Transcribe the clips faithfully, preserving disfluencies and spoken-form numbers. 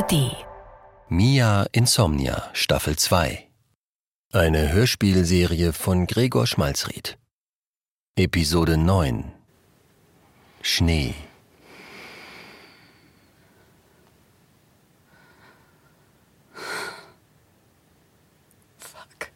D. Mia Insomnia, Staffel zwei. Eine Hörspielserie von Gregor Schmalzried. Episode neun. Schnee. Fuck.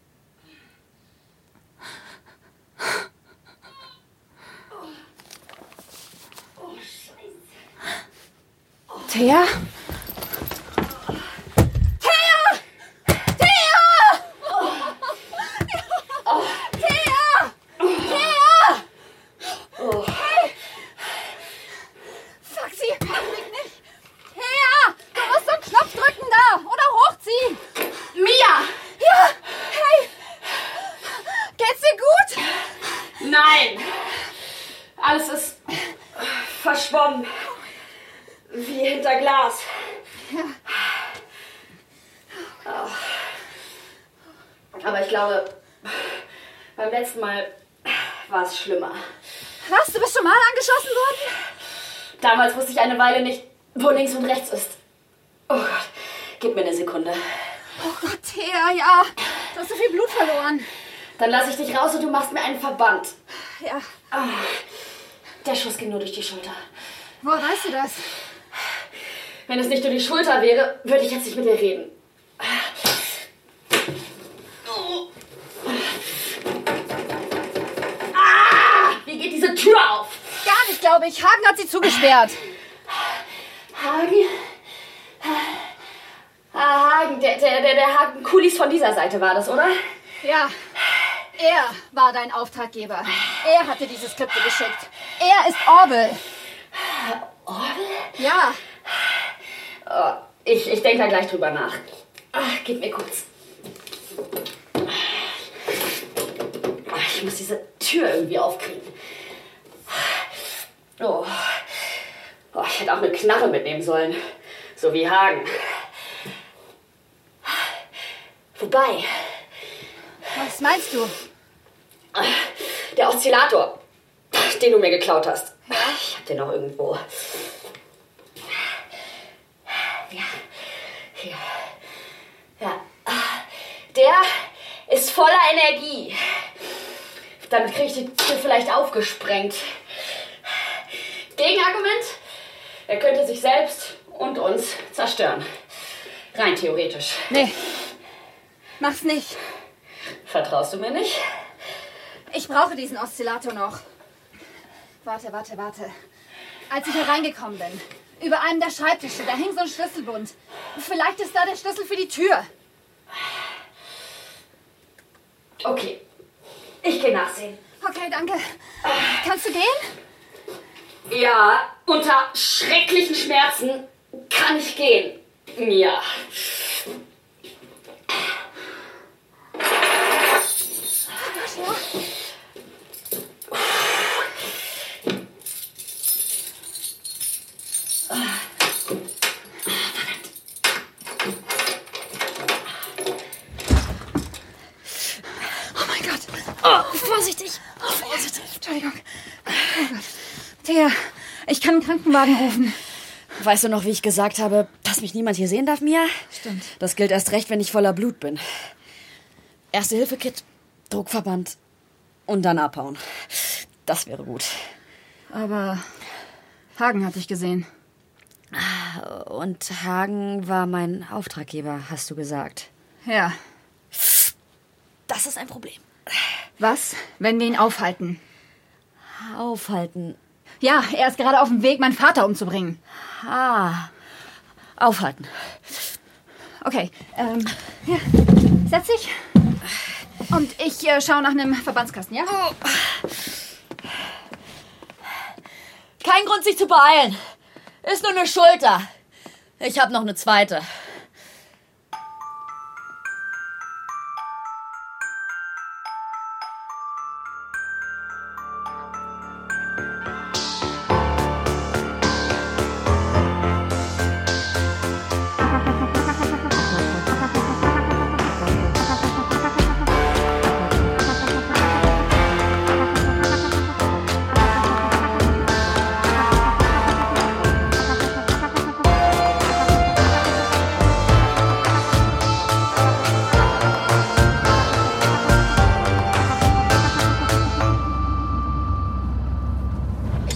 Oh, Scheiße. Thea? Nein, alles ist verschwommen, wie hinter Glas. Ja. Aber ich glaube, beim letzten Mal war es schlimmer. Was? Du bist schon mal angeschossen worden? Damals wusste ich eine Weile nicht, wo links und rechts ist. Oh Gott, gib mir eine Sekunde. Oh Gott, Thea, ja. Du hast so viel Blut verloren. Dann lasse ich dich raus und du machst mir einen Verband. Ja. Ah, der Schuss ging nur durch die Schulter. Woher weißt du das? Wenn es nicht nur die Schulter wäre, würde ich jetzt nicht mit dir reden. Ah, wie geht diese Tür auf? Gar nicht, glaube ich. Hagen hat sie zugesperrt. Hagen? Ah, Hagen, der, der, der, der Hagen Kulis von dieser Seite war das, oder? Ja. Er war dein Auftraggeber. Er hatte diese Skripte geschickt. Er ist Orwell. Orwell? Ja. Oh, ich ich denke da gleich drüber nach. Ach, gib mir kurz. Ich muss diese Tür irgendwie aufkriegen. Oh. Oh, ich hätte auch eine Knarre mitnehmen sollen. So wie Hagen. Wobei... Was meinst du? Der Oszillator, den du mir geklaut hast. Ja? Ich hab den noch irgendwo. Ja, hier. Ja. Der ist voller Energie. Damit krieg ich die Tür vielleicht aufgesprengt. Gegenargument? Er könnte sich selbst und uns zerstören. Rein theoretisch. Nee. Mach's nicht. Vertraust du mir nicht? Ich brauche diesen Oszillator noch. Warte, warte, warte. Als ich hereingekommen bin, über einem der Schreibtische, da hing so ein Schlüsselbund. Vielleicht ist da der Schlüssel für die Tür. Okay. Ich gehe nachsehen. Okay, danke. Kannst du gehen? Ja, unter schrecklichen Schmerzen kann ich gehen. Mia. Oh mein Gott. Oh, vorsichtig. Oh, vorsichtig. Entschuldigung. Oh Gott. Thea, ich kann einen Krankenwagen rufen. Weißt du noch, wie ich gesagt habe, dass mich niemand hier sehen darf, Mia? Stimmt. Das gilt erst recht, wenn ich voller Blut bin. Erste-Hilfe-Kit, Druckverband und dann abhauen. Das wäre gut. Aber Hagen hat dich gesehen. Und Hagen war mein Auftraggeber, hast du gesagt. Ja. Das ist ein Problem. Was, wenn wir ihn aufhalten? Aufhalten. Ja, er ist gerade auf dem Weg, meinen Vater umzubringen. Ah, aufhalten. Okay, ähm, ja, setz dich. Und ich äh, schaue nach einem Verbandskasten, ja? Oh. Kein Grund, sich zu beeilen. Ist nur eine Schulter. Ich habe noch eine zweite.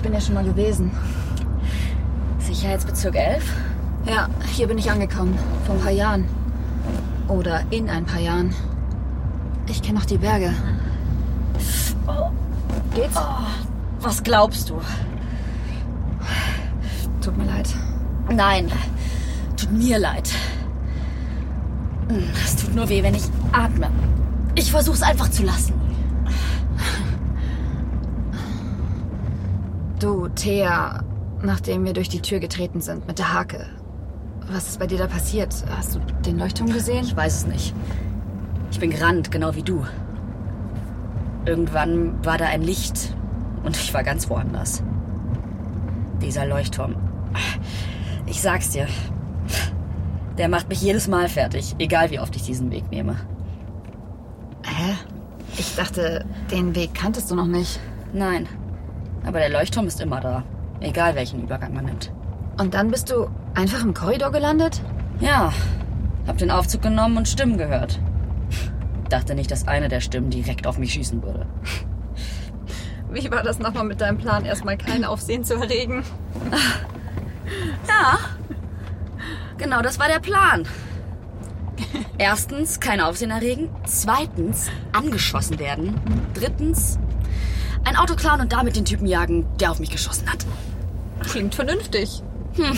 Ich bin ja schon mal gewesen. Sicherheitsbezirk elf? Ja, hier bin ich angekommen. Vor ein paar Jahren. Oder in ein paar Jahren. Ich kenne noch die Berge. Oh. Geht's? Oh. Was glaubst du? Tut mir leid. Nein, tut mir leid. Es tut nur weh, wenn ich atme. Ich versuch's einfach zu lassen. Du, Thea, nachdem wir durch die Tür getreten sind mit der Hake. Was ist bei dir da passiert? Hast du den Leuchtturm gesehen? Ich weiß es nicht. Ich bin gerannt, genau wie du. Irgendwann war da ein Licht und ich war ganz woanders. Dieser Leuchtturm. Ich sag's dir, der macht mich jedes Mal fertig, egal wie oft ich diesen Weg nehme. Hä? Ich dachte, den Weg kanntest du noch nicht. Nein, aber der Leuchtturm ist immer da, egal welchen Übergang man nimmt. Und dann bist du einfach im Korridor gelandet? Ja, hab den Aufzug genommen und Stimmen gehört. Dachte nicht, dass eine der Stimmen direkt auf mich schießen würde. Wie war das nochmal mit deinem Plan, erstmal kein Aufsehen zu erregen? Ja, genau, das war der Plan. Erstens, kein Aufsehen erregen. Zweitens, angeschossen werden. Drittens, ein Auto klauen und damit den Typen jagen, der auf mich geschossen hat. Klingt vernünftig. Hm.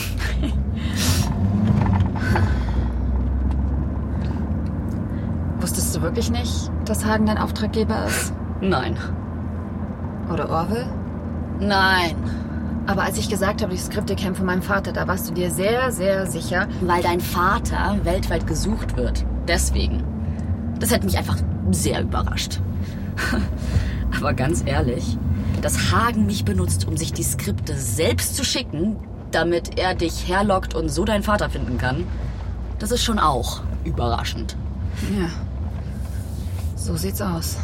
Wusstest du wirklich nicht, dass Hagen dein Auftraggeber ist? Nein. Oder Orwell? Nein. Aber als ich gesagt habe, die Skripte kämen von meinem Vater, da warst du dir sehr, sehr sicher. Weil dein Vater weltweit gesucht wird. Deswegen. Das hätte mich einfach sehr überrascht. Aber ganz ehrlich, dass Hagen mich benutzt, um sich die Skripte selbst zu schicken, damit er dich herlockt und so deinen Vater finden kann, das ist schon auch überraschend. Ja. So sieht's aus.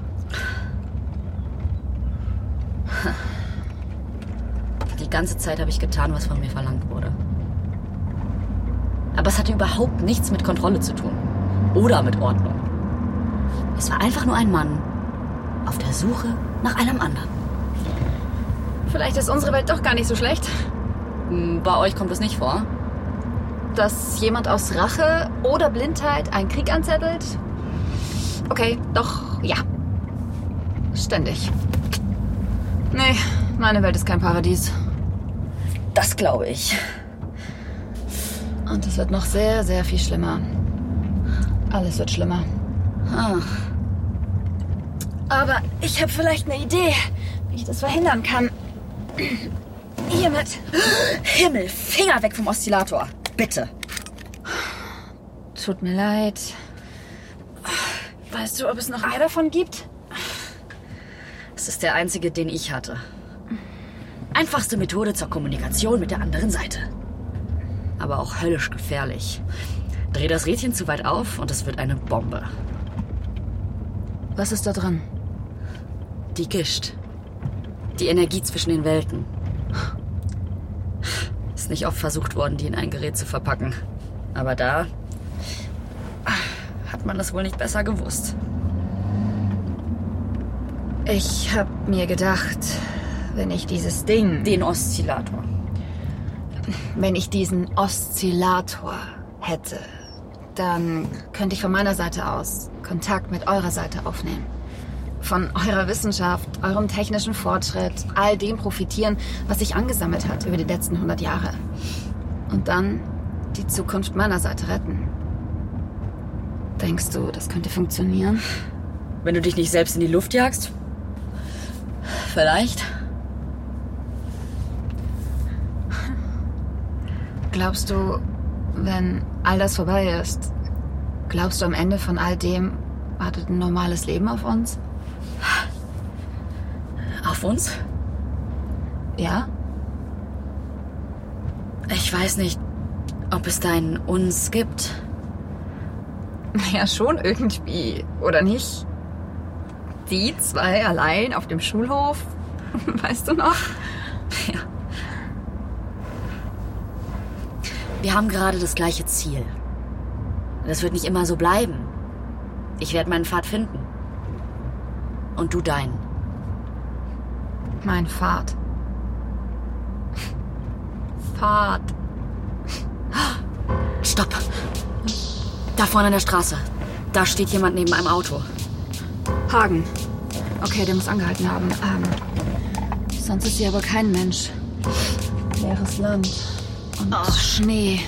Die ganze Zeit habe ich getan, was von mir verlangt wurde. Aber es hatte überhaupt nichts mit Kontrolle zu tun. Oder mit Ordnung. Es war einfach nur ein Mann auf der Suche nach einem anderen. Vielleicht ist unsere Welt doch gar nicht so schlecht. Bei euch kommt es nicht vor? Dass jemand aus Rache oder Blindheit einen Krieg anzettelt? Okay, doch, ja. Ständig. Nee, meine Welt ist kein Paradies. Das glaube ich. Und es wird noch sehr, sehr viel schlimmer. Alles wird schlimmer. Ah. Aber ich habe vielleicht eine Idee, wie ich das verhindern kann. Hiermit. Himmel, Finger weg vom Oszillator. Bitte. Tut mir leid. Weißt du, ob es noch mehr davon gibt? Es ist der einzige, den ich hatte. Einfachste Methode zur Kommunikation mit der anderen Seite. Aber auch höllisch gefährlich. Dreh das Rädchen zu weit auf und es wird eine Bombe. Was ist da dran? Die Gischt. Die Energie zwischen den Welten. Ist nicht oft versucht worden, die in ein Gerät zu verpacken. Aber da hat man das wohl nicht besser gewusst. Ich hab mir gedacht, wenn ich dieses Ding... Den Oszillator. Wenn ich diesen Oszillator hätte, dann könnte ich von meiner Seite aus Kontakt mit eurer Seite aufnehmen. Von eurer Wissenschaft, eurem technischen Fortschritt, all dem profitieren, was sich angesammelt hat über die letzten hundert Jahre. Und dann die Zukunft meiner Seite retten. Denkst du, das könnte funktionieren? Wenn du dich nicht selbst in die Luft jagst? Vielleicht. Glaubst du, wenn all das vorbei ist, glaubst du, am Ende von all dem wartet ein normales Leben auf uns? Auf uns? Ja? Ich weiß nicht, ob es da ein Uns gibt. Ja, schon irgendwie, oder nicht? Die zwei allein auf dem Schulhof, weißt du noch? Ja. Wir haben gerade das gleiche Ziel. Das wird nicht immer so bleiben. Ich werde meinen Pfad finden. Und du deinen. Mein Pfad. Fahrt. Stopp. Da vorne an der Straße. Da steht jemand neben einem Auto. Hagen. Okay, der muss angehalten haben. Ähm, sonst ist hier aber kein Mensch. Leeres Land. Und oh. Schnee.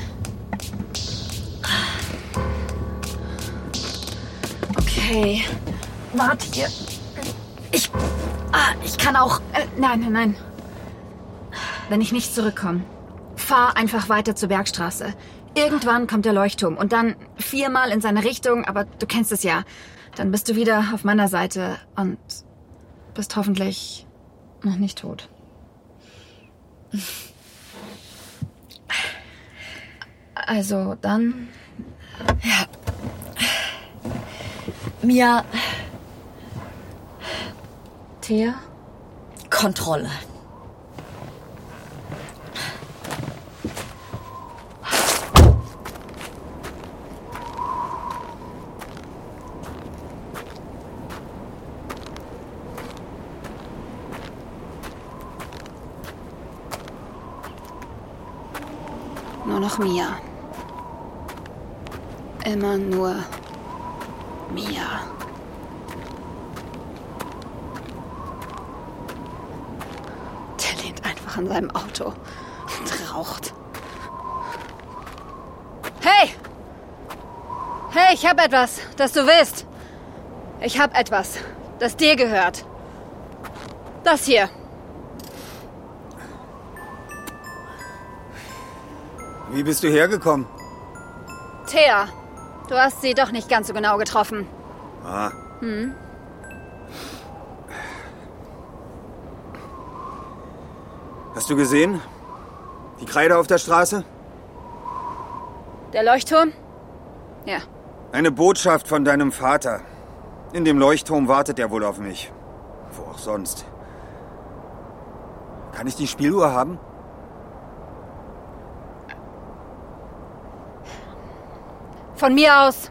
Okay. Warte hier. Ich... Ah, ich kann auch... Äh, nein, nein, nein. Wenn ich nicht zurückkomme, fahr einfach weiter zur Bergstraße. Irgendwann kommt der Leuchtturm und dann viermal in seine Richtung, aber du kennst es ja. Dann bist du wieder auf meiner Seite und bist hoffentlich noch nicht tot. Also dann... Ja. Mia... Thea? Kontrolle. Nur noch Mia. Immer nur Mia. Der lehnt einfach an seinem Auto und raucht. Hey! Hey, ich hab etwas, das du willst. Ich hab etwas, das dir gehört. Das hier. Wie bist du hergekommen? Thea, du hast sie doch nicht ganz so genau getroffen. Ah. Hm? Hast du gesehen? Die Kreide auf der Straße? Der Leuchtturm? Ja. Eine Botschaft von deinem Vater. In dem Leuchtturm wartet er wohl auf mich. Wo auch sonst. Kann ich die Spieluhr haben? Von mir aus.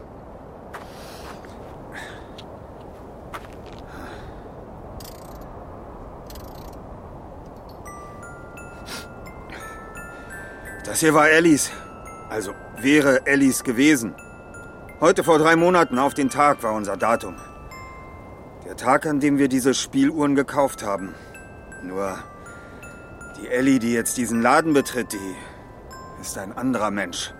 Das hier war Ellis. Also wäre Ellis gewesen. Heute vor drei Monaten auf den Tag war unser Datum. Der Tag, an dem wir diese Spieluhren gekauft haben. Nur die Ellie, die jetzt diesen Laden betritt, die ist ein anderer Mensch.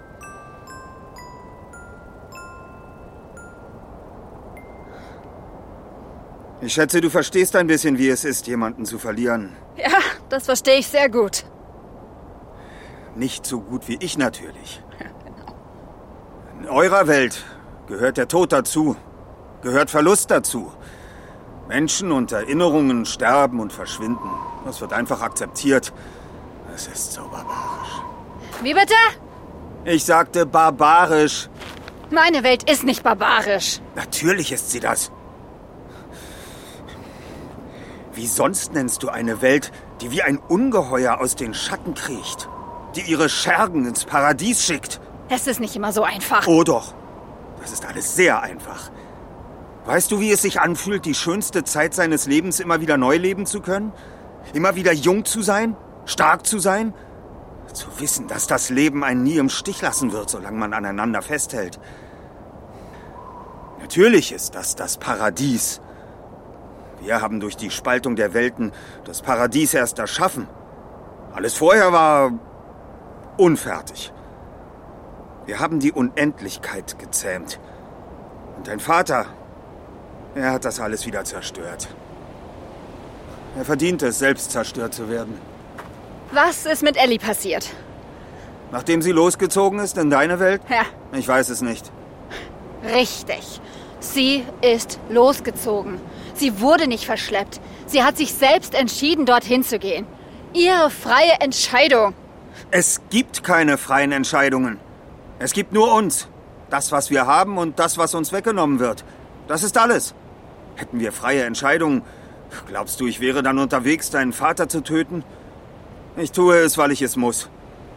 Ich schätze, du verstehst ein bisschen, wie es ist, jemanden zu verlieren. Ja, das verstehe ich sehr gut. Nicht so gut wie ich natürlich. Ja, genau. In eurer Welt gehört der Tod dazu, gehört Verlust dazu. Menschen und Erinnerungen sterben und verschwinden. Das wird einfach akzeptiert. Es ist so barbarisch. Wie bitte? Ich sagte barbarisch. Meine Welt ist nicht barbarisch. Natürlich ist sie das. Wie sonst nennst du eine Welt, die wie ein Ungeheuer aus den Schatten kriecht? Die ihre Schergen ins Paradies schickt? Es ist nicht immer so einfach. Oh doch, das ist alles sehr einfach. Weißt du, wie es sich anfühlt, die schönste Zeit seines Lebens immer wieder neu leben zu können? Immer wieder jung zu sein? Stark zu sein? Zu wissen, dass das Leben einen nie im Stich lassen wird, solange man aneinander festhält. Natürlich ist das das Paradies. Wir haben durch die Spaltung der Welten das Paradies erst erschaffen. Alles vorher war unfertig. Wir haben die Unendlichkeit gezähmt. Und dein Vater, er hat das alles wieder zerstört. Er verdient es, selbst zerstört zu werden. Was ist mit Ellie passiert? Nachdem sie losgezogen ist in deine Welt? Ja. Ich weiß es nicht. Richtig. Sie ist losgezogen. Sie wurde nicht verschleppt. Sie hat sich selbst entschieden, dorthin zu gehen. Ihre freie Entscheidung. Es gibt keine freien Entscheidungen. Es gibt nur uns. Das, was wir haben und das, was uns weggenommen wird. Das ist alles. Hätten wir freie Entscheidungen, glaubst du, ich wäre dann unterwegs, deinen Vater zu töten? Ich tue es, weil ich es muss.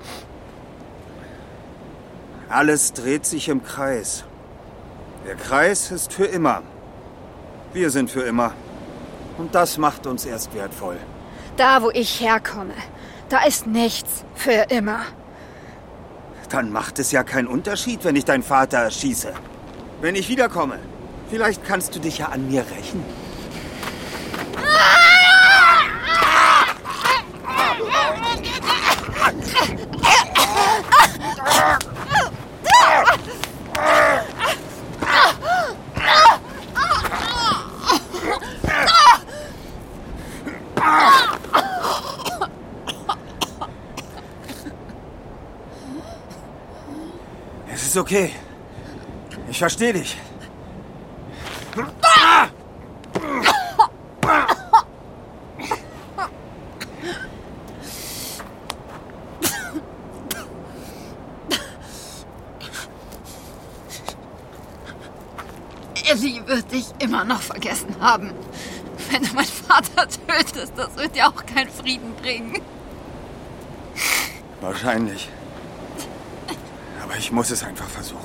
Alles dreht sich im Kreis. Der Kreis ist für immer. Wir sind für immer. Und das macht uns erst wertvoll. Da, wo ich herkomme, Da ist nichts für immer. Dann macht es ja keinen Unterschied, wenn ich deinen Vater erschieße. Wenn ich wiederkomme, vielleicht kannst du dich ja an mir rächen. Es ist okay. Ich verstehe dich. Ellie wird dich immer noch vergessen haben. Wenn du meinen Vater tötest, das wird dir auch keinen Frieden bringen. Wahrscheinlich. Aber ich muss es einfach versuchen.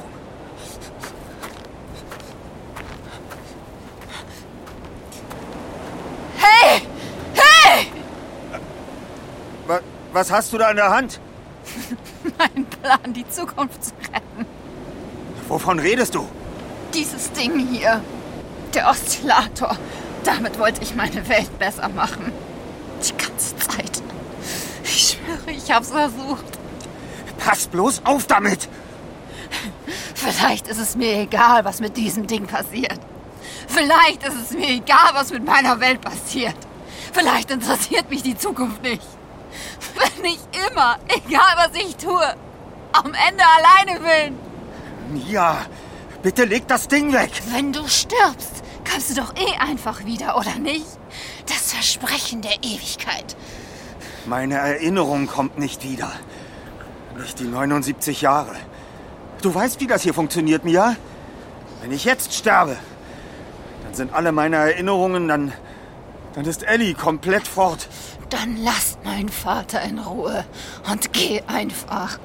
Hey! Hey! Was, was hast du da in der Hand? Mein Plan, die Zukunft zu retten. Wovon redest du? Dieses Ding hier. Der Oszillator. Damit wollte ich meine Welt besser machen. Die ganze Zeit. Ich schwöre, ich hab's versucht. Pass bloß auf damit! Vielleicht ist es mir egal, was mit diesem Ding passiert. Vielleicht ist es mir egal, was mit meiner Welt passiert. Vielleicht interessiert mich die Zukunft nicht. Wenn ich immer, egal was ich tue, am Ende alleine bin. Mia, bitte leg das Ding weg! Wenn du stirbst, kommst du doch eh einfach wieder, oder nicht? Das Versprechen der Ewigkeit. Meine Erinnerung kommt nicht wieder. Nicht die neunundsiebzig Jahre. Du weißt, wie das hier funktioniert, Mia? Wenn ich jetzt sterbe, dann sind alle meine Erinnerungen, dann, dann ist Ellie komplett fort. Dann lasst meinen Vater in Ruhe und geh einfach.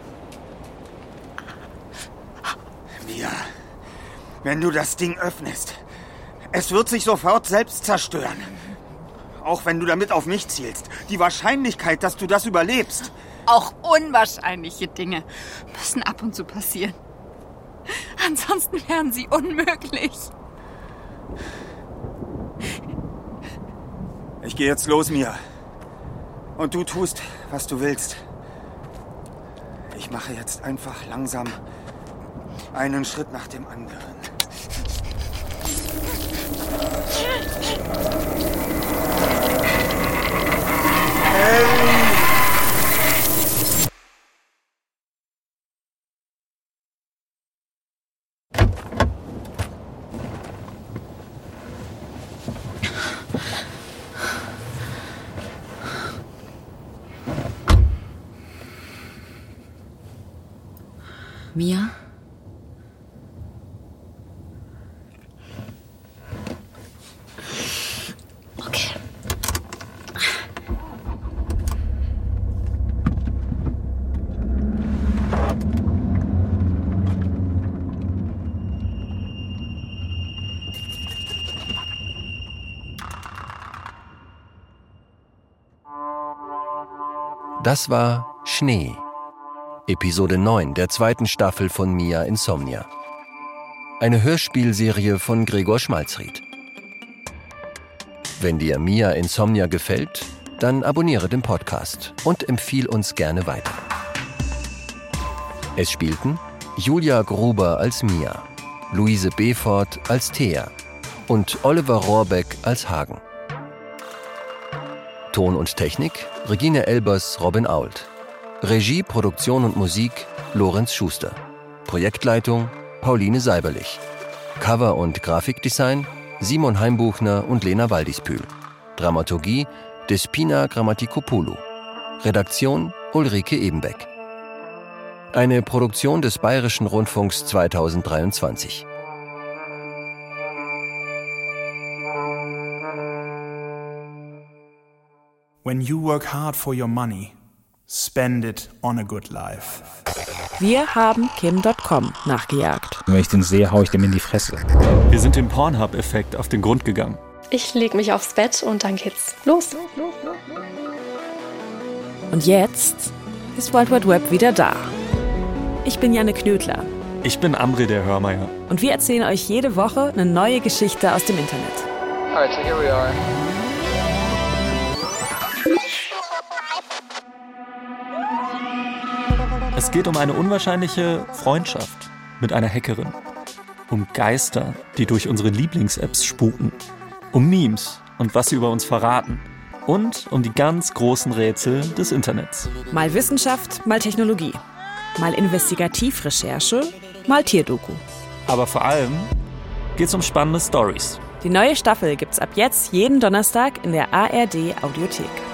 Mia, wenn du das Ding öffnest, es wird sich sofort selbst zerstören. Auch wenn du damit auf mich zielst. Die Wahrscheinlichkeit, dass du das überlebst. Auch unwahrscheinliche Dinge müssen ab und zu passieren. Ansonsten wären sie unmöglich. Ich gehe jetzt los, Mia. Und du tust, was du willst. Ich mache jetzt einfach langsam einen Schritt nach dem anderen. Ellie! Mia? Okay. Das war Schnee. Episode neun der zweiten Staffel von Mia Insomnia. Eine Hörspielserie von Gregor Schmalzried. Wenn dir Mia Insomnia gefällt, dann abonniere den Podcast und empfiehl uns gerne weiter. Es spielten Julia Gruber als Mia, Luise Befort als Thea und Oliver Rohrbeck als Hagen. Ton und Technik Regine Elbers, Robin Ault. Regie, Produktion und Musik Lorenz Schuster. Projektleitung Pauline Seiberlich. Cover und Grafikdesign Simon Heimbuchner und Lena Waldispül. Dramaturgie Despina Grammatikopoulou. Redaktion Ulrike Ebenbeck. Eine Produktion des Bayerischen Rundfunks zweitausenddreiundzwanzig. When you work hard for your money, spend it on a good life. Wir haben Kim Punkt com nachgejagt. Wenn ich den sehe, hau ich dem in die Fresse. Wir sind dem Pornhub-Effekt auf den Grund gegangen. Ich leg mich aufs Bett und dann geht's los. Und jetzt ist World Wide Web wieder da. Ich bin Janne Knödler. Ich bin Amri der Hörmeier. Und wir erzählen euch jede Woche eine neue Geschichte aus dem Internet. Alright, so here we are. Es geht um eine unwahrscheinliche Freundschaft mit einer Hackerin. Um Geister, die durch unsere Lieblings-Apps spuken. Um Memes und was sie über uns verraten. Und um die ganz großen Rätsel des Internets. Mal Wissenschaft, mal Technologie. Mal Investigativrecherche, mal Tierdoku. Aber vor allem geht's um spannende Storys. Die neue Staffel gibt's ab jetzt jeden Donnerstag in der A R D Audiothek.